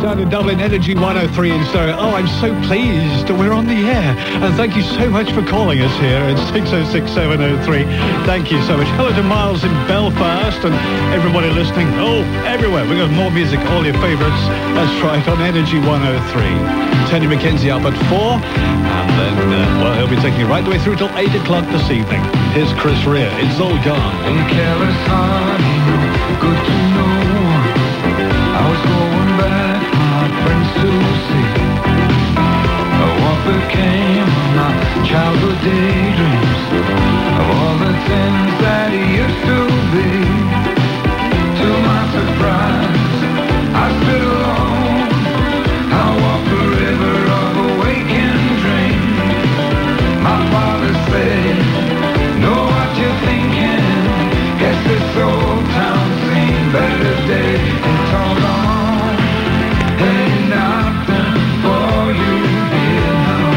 Sound in Dublin, Energy 103 in stereo. Oh, I'm so pleased we're on the air. And thank you so much for calling us here at 606-703. Thank you so much. Hello to Miles in Belfast and everybody listening. Oh, everywhere. We've got more music, all your favourites. That's right, on Energy 103. Tony McKenzie up at 4. And then, well, he'll be taking you right the way through till 8 o'clock this evening. Here's Chris Rea. It's all gone. Hey, careless honey, good to know. I was going back my friends to see what became of my childhood daydreams, of all the things that used to be. To my surprise, I stood alone. I walked the river of a waking dream. My father said, know what you're thinking. Guess this old town's seen better days. It's all gone. Ain't nothing for you here now.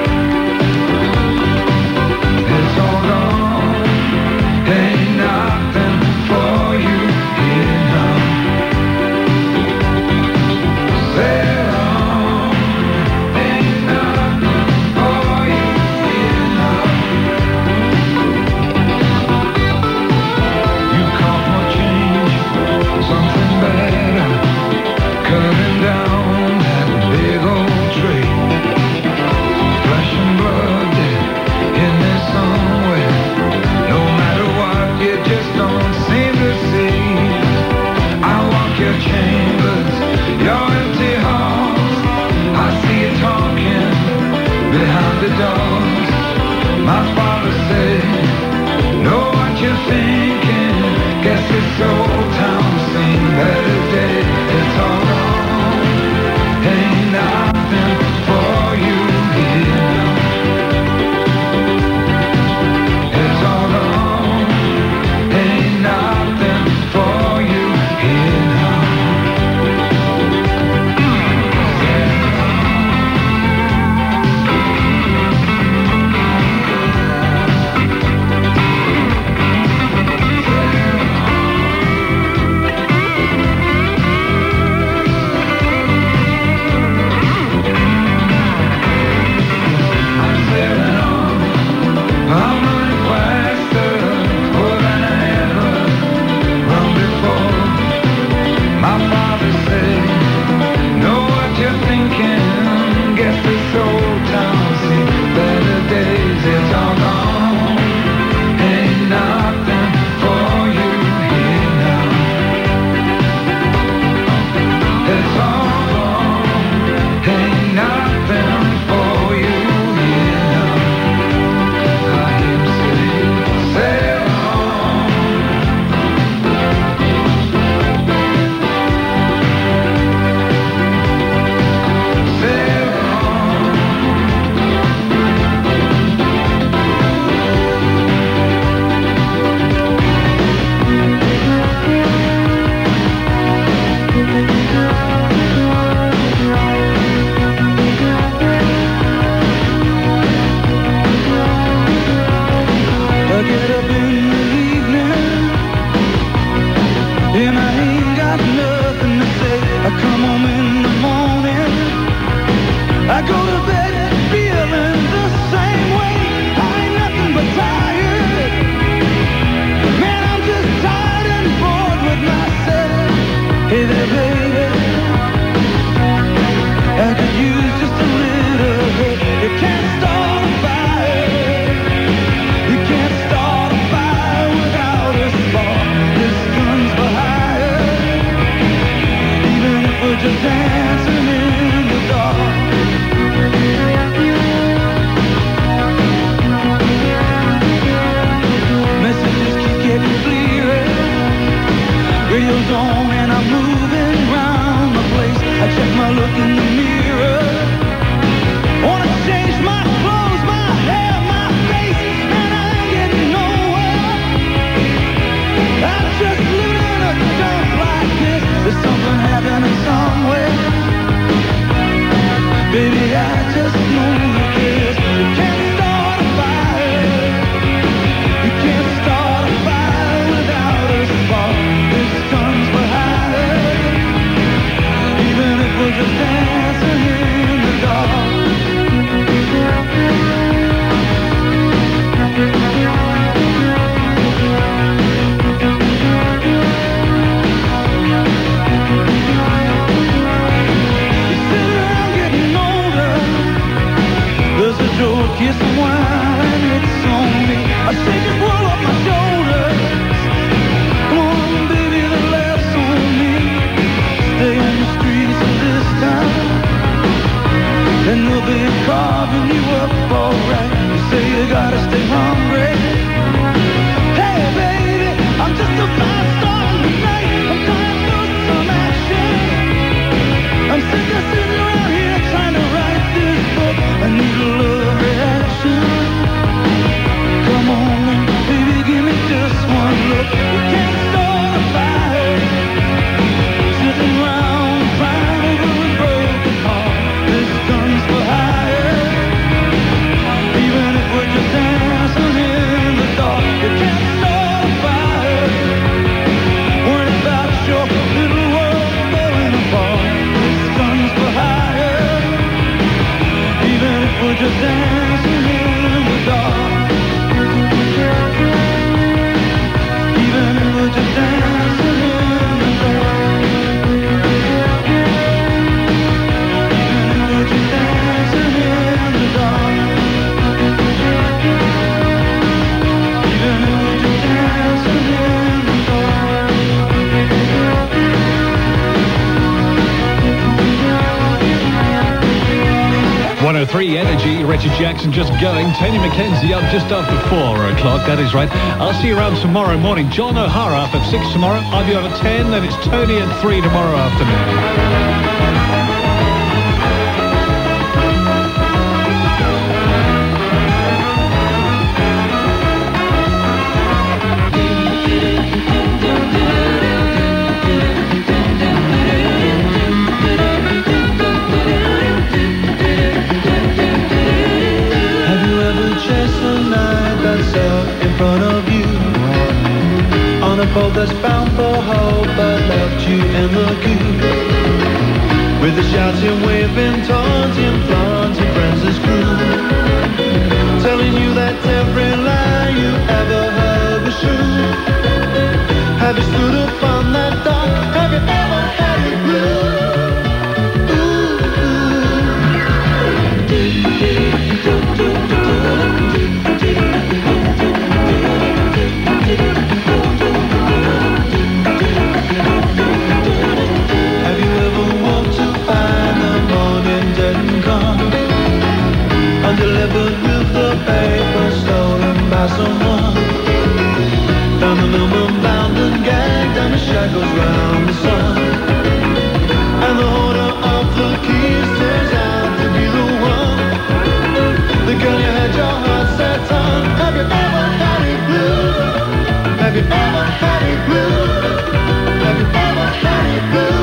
It's all gone. Ain't nothing for you here now. Sail on. Ain't nothing for you here now. You caught my change, something better, cutting down that big old tree. Flesh and blood in there somewhere. No matter what, you just don't seem to see. I walk your chambers, your empty halls. I see you talking behind the doors. My father said, know what you're thinking. Guess this old town's seen better days. It's all gone. Ain't nothing for you here now. It's all gone. Ain't nothing for you here now. I'm sailing on. I'm running faster than I ever run before. My father said, know what you're thinking. Guess this old town's seen better days. It's all gone. Ain't nothing for you here now. It's all gone. Ain't nothing for you here now. I hear him say, sail on. Sail on. I get up in the evening and I ain't got nothing to say. I come home in the morning, I go to bed feeling the same way. I ain't nothing but tired. Man, I'm just tired and bored with myself. Hey there, baby, I could use just a little help. You can't start a fire. You can't start a fire 103 Energy. Richard Jackson just going. Tony McKenzie up just after 4 o'clock. That is right. I'll see you around tomorrow morning. John O'Hara up at 6 tomorrow. I'll be on at 10. Then it's Tony at 3 tomorrow afternoon. In front of you on a boat that's bound for hope, but left you in the queue with the shouting, waving, taunting, flaunting friends as crew, telling you that every lie you ever heard was true. Have you stood up on that dock? Have you ever had it blue? Delivered with the paper stolen by someone. Found the millman bound and gagged and the shackles round the sun. And the holder of the keys turns out to be the one. The girl you had your heart set on. Have you ever had it blue? Have you ever had it blue? Have you ever had it blue?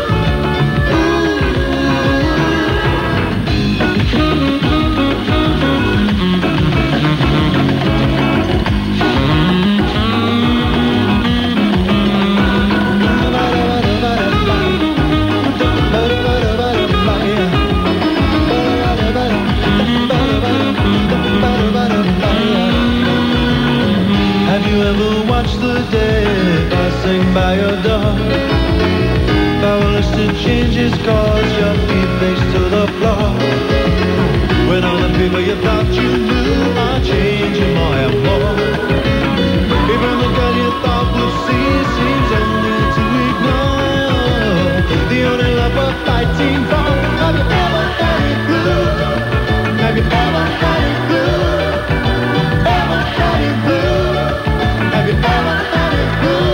By your door, powerless to change his cause, your feet face to the floor. When all the people you thought you knew are changing more and more. Even the girl you thought would see seems only to ignore the only love we're fighting for. Have you ever had it blue? Have you ever had it blue? Ever had it blue? Have you ever had it blue?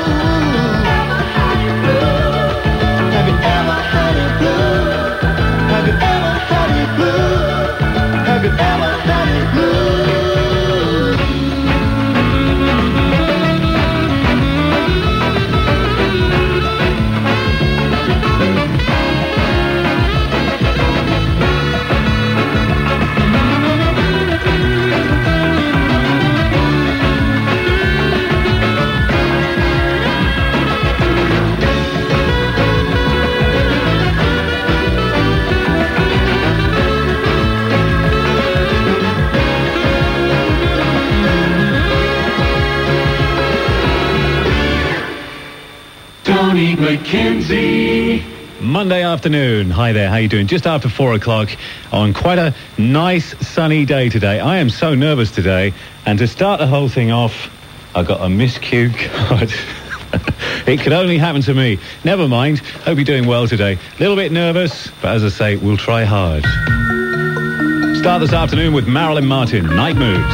Have you ever had it blue? Tony McKenzie. Monday afternoon. Hi there, how you doing? Just after 4 o'clock on quite a nice sunny day today. I am so nervous today, and to start the whole thing off, I got a miscue card. It could only happen to me. Never mind. Hope you're doing well today. A little bit nervous, but as I say, we'll try hard. Start this afternoon with Marilyn Martin, Night Moves.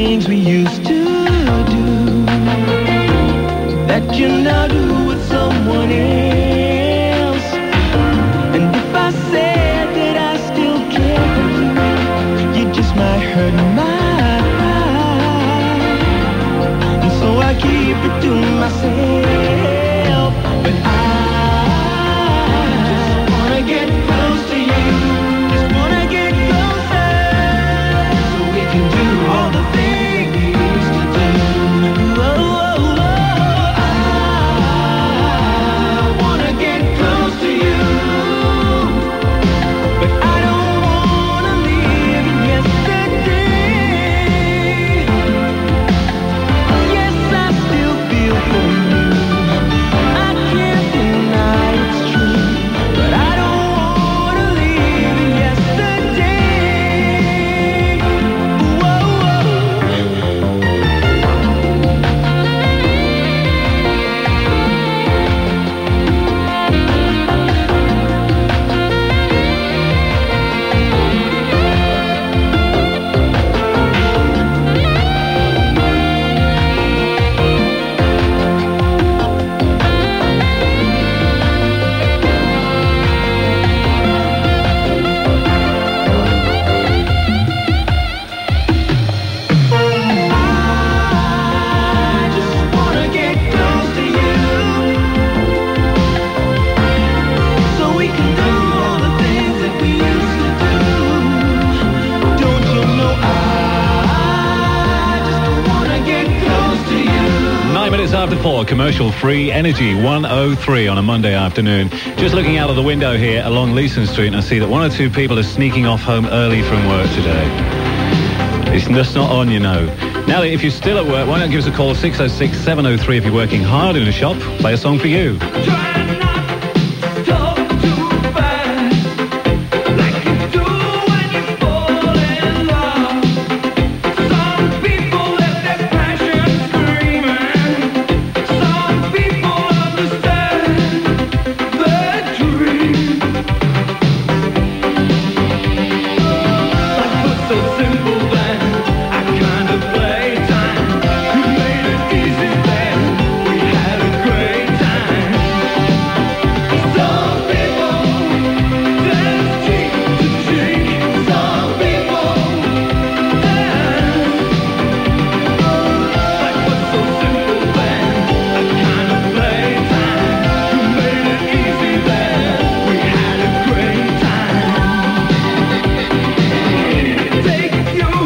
things we used to do that you now do with someone else. And if I said that I still care for you, you just might hurt my pride. And so I keep it to myself. But I just wanna get close to you. Just wanna get closer, so we can do all the things we used to do. Oh, oh, oh. I wanna get close to you, but I don't wanna live in yesterday. Yes, I still feel for you. I can't deny it's true, but I don't wanna live in yesterday. Whoa, whoa. I just wanna get close to you, so we can do all the things that we used to do. Don't you know I just wanna get close to you. 9 minutes after 4, commercial-free Energy 103 on a Monday afternoon. Just looking out of the window here along Leeson Street, and I see that one or two people are sneaking off home early from work today. It's just not on, you know. Now, if you're still at work, why not give us a call, 606-703, if you're working hard in a shop. Play a song for you. Try not to talk too fast, like you do when you fall in love. Some people let their passion screaming. Some people understand the dream. Life was so simple then, I kind of played time. You made it easy then, we had a great time. Some people dance cheek to cheek. Some people dance. Life was so simple then, I kind of played time. You made it easy then, we had a great time. Take you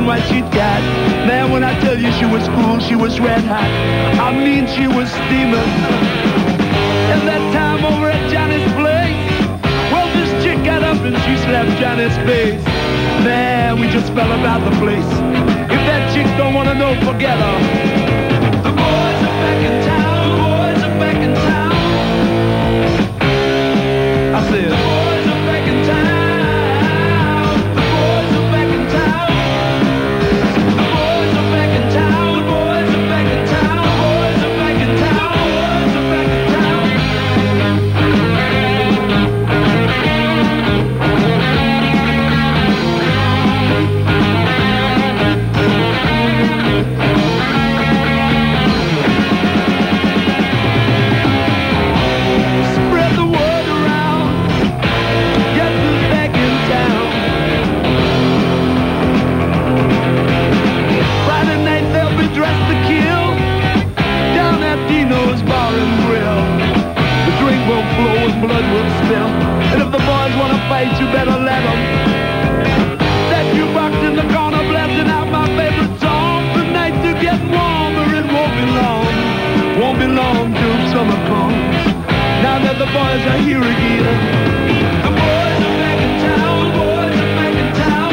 what she'd got. Man, when I tell you she was cool, she was red hot. I mean, she was steaming. And that time over at Johnny's place, well, this chick got up and she slapped Johnny's face. Man, we just fell about the place. If that chick don't wanna know, forget her. The boys are back in town. The boys are back in town. I said, the boys are back in town. The boys are back in town. The boys are back in town. The boys are back in town. The boys are back in town. The boys are back in town. Spread the word around. Guess who's back in town? Friday night they'll be dressed to kill down at Dino's Bar and Grill. The drink will flow and blood will spill. And if the boys want to fight, you better let them. That jukebox in the corner blasting out my favorite song. The nights are getting warmer, it won't be long. Won't be long till summer comes. Now that the boys are here again. The boys are back in town. The boys are back in town.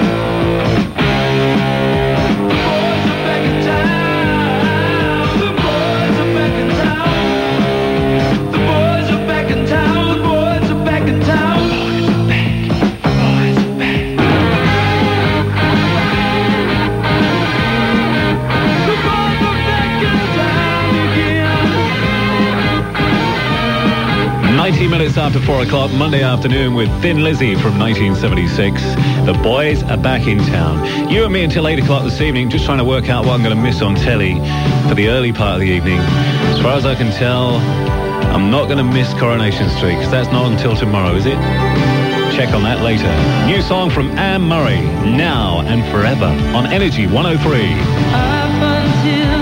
The boys are back in town. The boys are back in town. The boys are back in town. The boys are back in town. The boys are back. The boys are back in town again. 90 minutes after 4 o'clock, Monday afternoon with Thin Lizzy from 1976. The boys are back in town. You and me until 8 o'clock this evening, just trying to work out what I'm going to miss on telly for the early part of the evening. As far as I can tell, I'm not going to miss Coronation Street, because that's not until tomorrow, is it? Check on that later. New song from Anne Murray, Now and Forever, on Energy 103. Up until